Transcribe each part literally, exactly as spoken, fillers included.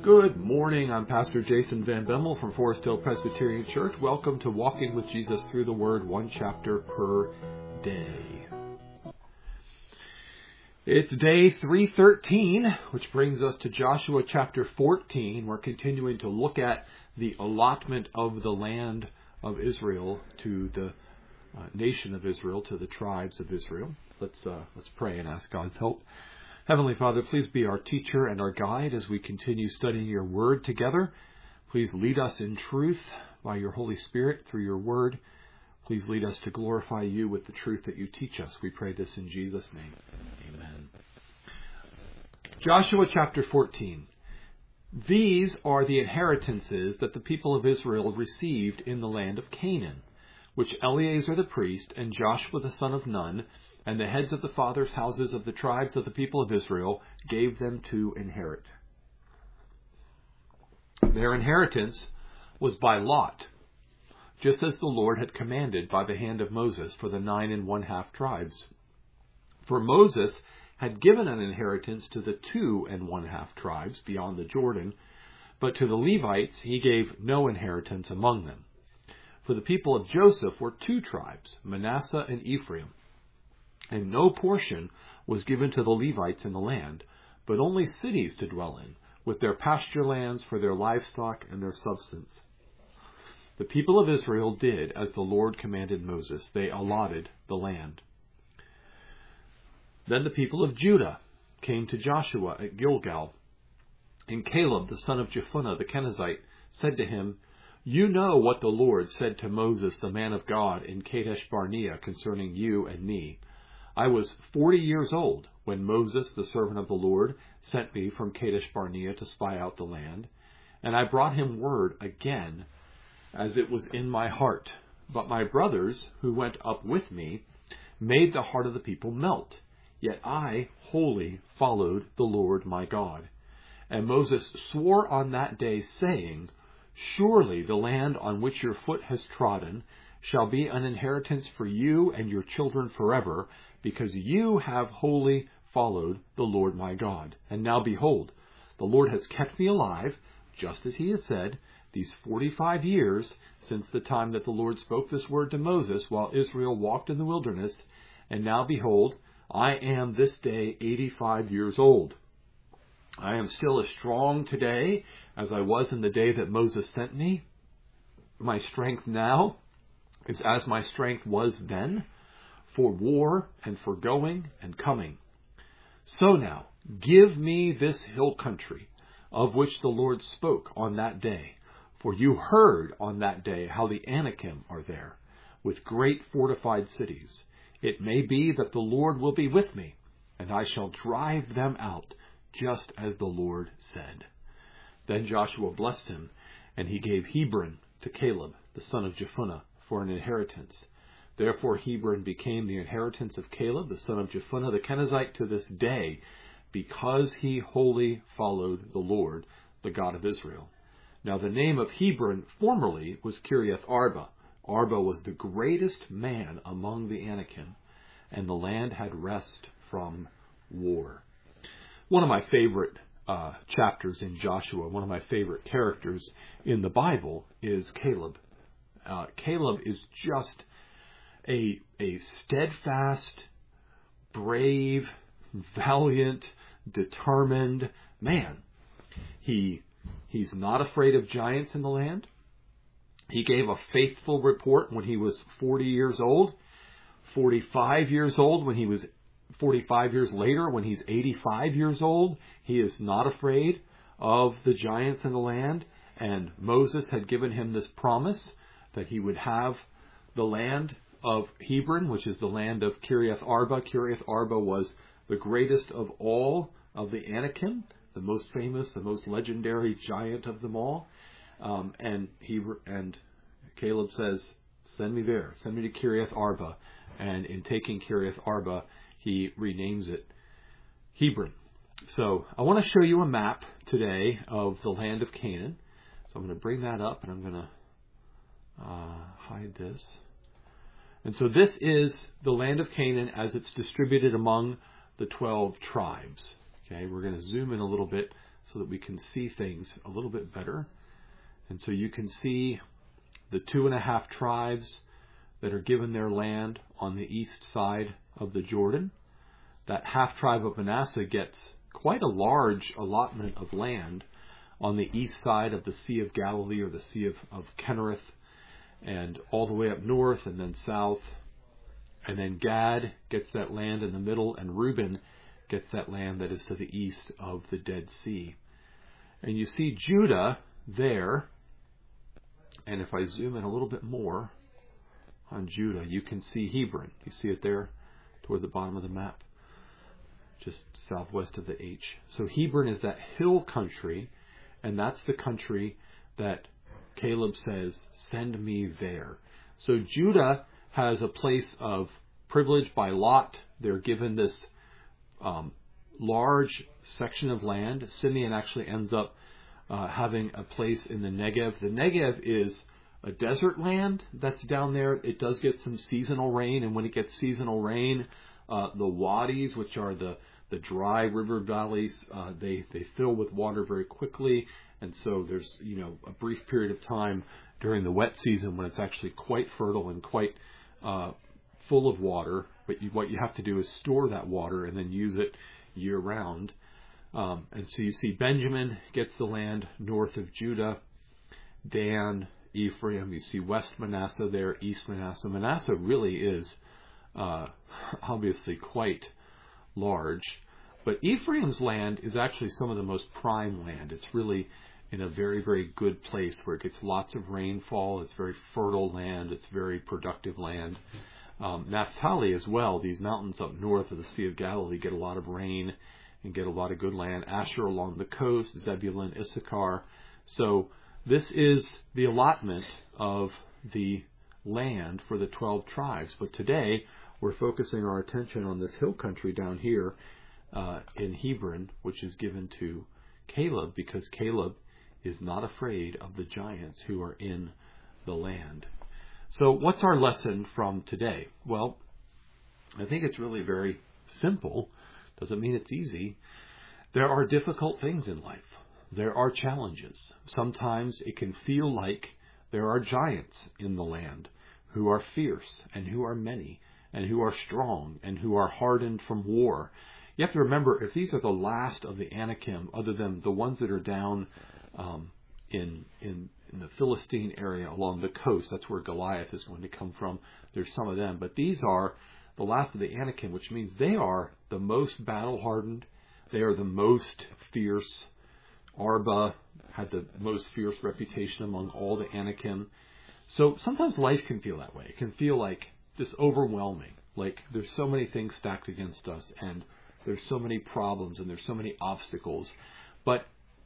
Good morning. I'm Pastor Jason Van Bemmel from Forest Hill Presbyterian Church. Welcome to Walking with Jesus Through the Word, one chapter per day. It's day three thirteen, which brings us to Joshua chapter fourteen. We're continuing to look at the allotment of the land of Israel to the uh, nation of Israel, to the tribes of Israel. Let's uh, let's pray and ask God's help. Heavenly Father, please be our teacher and our guide as we continue studying your word together. Please lead us in truth by your Holy Spirit through your word. Please lead us to glorify you with the truth that you teach us. We pray this in Jesus' name. Amen. Joshua chapter fourteen. These are the inheritances that the people of Israel received in the land of Canaan, which Eleazar the priest and Joshua the son of Nun and the heads of the fathers' houses of the tribes of the people of Israel gave them to inherit. Their inheritance was by lot, just as the Lord had commanded by the hand of Moses for the nine and one-half tribes. For Moses had given an inheritance to the two and one-half tribes beyond the Jordan, but to the Levites he gave no inheritance among them. For the people of Joseph were two tribes, Manasseh and Ephraim, and no portion was given to the Levites in the land, but only cities to dwell in, with their pasture lands for their livestock and their substance. The people of Israel did as the Lord commanded Moses. They allotted the land. Then the people of Judah came to Joshua at Gilgal, and Caleb, the son of Jephunneh the Kenizzite, said to him, "You know what the Lord said to Moses, the man of God, in Kadesh Barnea concerning you and me. I was forty years old when Moses, the servant of the Lord, sent me from Kadesh Barnea to spy out the land, and I brought him word again, as it was in my heart. But my brothers, who went up with me, made the heart of the people melt. Yet I wholly followed the Lord my God. And Moses swore on that day, saying, Surely the land on which your foot has trodden shall be an inheritance for you and your children forever, because you have wholly followed the Lord my God. And now behold, the Lord has kept me alive, just as he had said, these forty-five years since the time that the Lord spoke this word to Moses while Israel walked in the wilderness. And now behold, I am this day eighty-five years old. I am still as strong today as I was in the day that Moses sent me. My strength now is as my strength was then, for war and for going and coming. So now, give me this hill country, of which the Lord spoke on that day. For you heard on that day how the Anakim are there, with great fortified cities. It may be that the Lord will be with me, and I shall drive them out, just as the Lord said." Then Joshua blessed him, and he gave Hebron to Caleb, the son of Jephunneh, for an inheritance. Therefore Hebron became the inheritance of Caleb, the son of Jephunneh the Kenizzite, to this day, because he wholly followed the Lord, the God of Israel. Now the name of Hebron formerly was Kiriath Arba. Arba was the greatest man among the Anakim, and the land had rest from war. One of my favorite uh, chapters in Joshua, one of my favorite characters in the Bible is Caleb. Uh, Caleb is just a, a steadfast, brave, valiant, determined man. He he's not afraid of giants in the land. He gave a faithful report when he was forty years old, forty-five years old when he was forty-five years later when he's eighty-five years old. He is not afraid of the giants in the land. And Moses had given him this promise that he would have the land of Hebron, which is the land of Kiriath Arba. Kiriath Arba was the greatest of all of the Anakim, the most famous, the most legendary giant of them all. Um, and he and Caleb says, "Send me there. Send me to Kiriath Arba." And in taking Kiriath Arba, he renames it Hebron. So I want to show you a map today of the land of Canaan. So I'm going to bring that up, and I'm going to uh, hide this. And so this is the land of Canaan as it's distributed among the twelve tribes. Okay, we're going to zoom in a little bit so that we can see things a little bit better. And so you can see the two and a half tribes that are given their land on the east side of the Jordan. That half tribe of Manasseh gets quite a large allotment of land on the east side of the Sea of Galilee, or the Sea of, of Kinnereth, and all the way up north and then south. And then Gad gets that land in the middle, and Reuben gets that land that is to the east of the Dead Sea. And you see Judah there, and if I zoom in a little bit more on Judah, you can see Hebron. You see it there toward the bottom of the map, just southwest of the H. So Hebron is that hill country, and that's the country that Caleb says, send me there. So Judah has a place of privilege by lot. They're given this um, large section of land. Simeon actually ends up uh, having a place in the Negev. The Negev is a desert land that's down there. It does get some seasonal rain, and when it gets seasonal rain, uh, the wadis, which are the The dry river valleys, uh, they, they fill with water very quickly. And so there's, you know, a brief period of time during the wet season when it's actually quite fertile and quite uh, full of water. But you, what you have to do is store that water and then use it year round. Um, and so you see Benjamin gets the land north of Judah, Dan, Ephraim. You see West Manasseh there, East Manasseh. Manasseh really is uh, obviously quite large, but Ephraim's land is actually some of the most prime land. It's really in a very, very good place where it gets lots of rainfall. It's very fertile land. It's very productive land. Um, Naphtali as well, these mountains up north of the Sea of Galilee get a lot of rain and get a lot of good land. Asher along the coast, Zebulun, Issachar. So this is the allotment of the land for the twelve tribes. But today, we're focusing our attention on this hill country down here uh, in Hebron, which is given to Caleb, because Caleb is not afraid of the giants who are in the land. So what's our lesson from today? Well, I think it's really very simple. Doesn't mean it's easy. There are difficult things in life. There are challenges. Sometimes it can feel like there are giants in the land who are fierce and who are many, and who are strong, and who are hardened from war. You have to remember, if these are the last of the Anakim, other than the ones that are down um, in, in in the Philistine area along the coast, that's where Goliath is going to come from. There's some of them. But these are the last of the Anakim, which means they are the most battle-hardened. They are the most fierce. Arba had the most fierce reputation among all the Anakim. So sometimes life can feel that way. It can feel like this overwhelming, like there's so many things stacked against us, and there's so many problems, and there's so many obstacles. But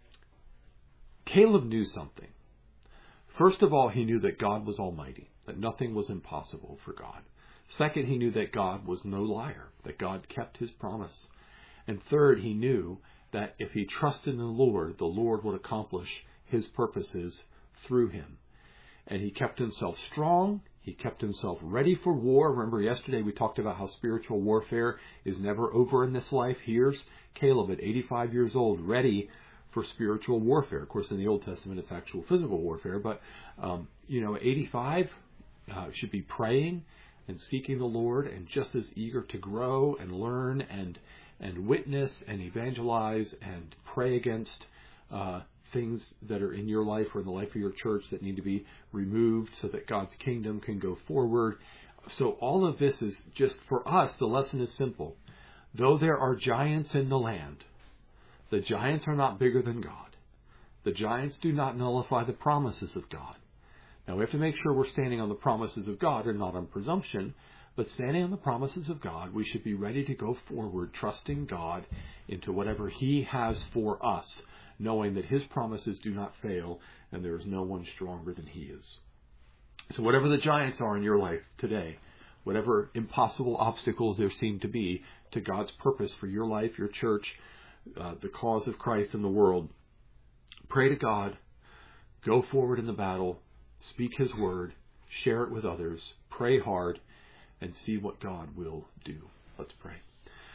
Caleb knew something. First of all, he knew that God was almighty, that nothing was impossible for God. Second, he knew that God was no liar, that God kept his promise. And third, he knew that if he trusted in the Lord, the Lord would accomplish his purposes through him. And he kept himself strong. He kept himself ready for war. Remember, yesterday we talked about how spiritual warfare is never over in this life. Here's Caleb at eighty-five years old, ready for spiritual warfare. Of course, in the Old Testament, it's actual physical warfare. But, um, you know, eighty-five uh, should be praying and seeking the Lord, and just as eager to grow and learn and and witness and evangelize and pray against uh things that are in your life or in the life of your church that need to be removed so that God's kingdom can go forward. So all of this is just, for us, the lesson is simple. Though there are giants in the land, the giants are not bigger than God. The giants do not nullify the promises of God. Now we have to make sure we're standing on the promises of God and not on presumption, but standing on the promises of God, we should be ready to go forward, trusting God into whatever he has for us, knowing that his promises do not fail, and there is no one stronger than he is. So whatever the giants are in your life today, whatever impossible obstacles there seem to be to God's purpose for your life, your church, uh, the cause of Christ in the world, pray to God, go forward in the battle, speak his word, share it with others, pray hard, and see what God will do. Let's pray.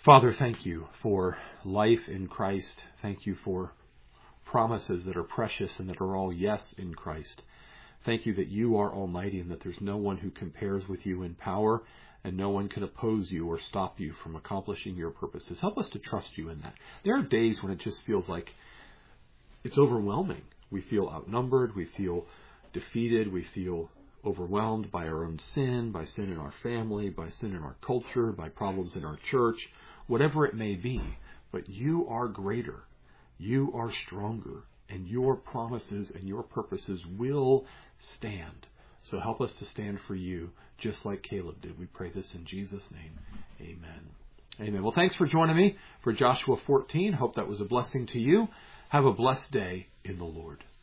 Father, thank you for life in Christ. Thank you for promises that are precious and that are all yes in Christ. Thank you that you are almighty and that there's no one who compares with you in power, and no one can oppose you or stop you from accomplishing your purposes. Help us to trust you in that. There are days when it just feels like it's overwhelming. We feel outnumbered. We feel defeated. We feel overwhelmed by our own sin, by sin in our family, by sin in our culture, by problems in our church, whatever it may be. But you are greater. You are stronger. And your promises and your purposes will stand. So help us to stand for you, just like Caleb did. We pray this in Jesus' name. Amen. Amen. Well, thanks for joining me for Joshua fourteen. Hope that was a blessing to you. Have a blessed day in the Lord.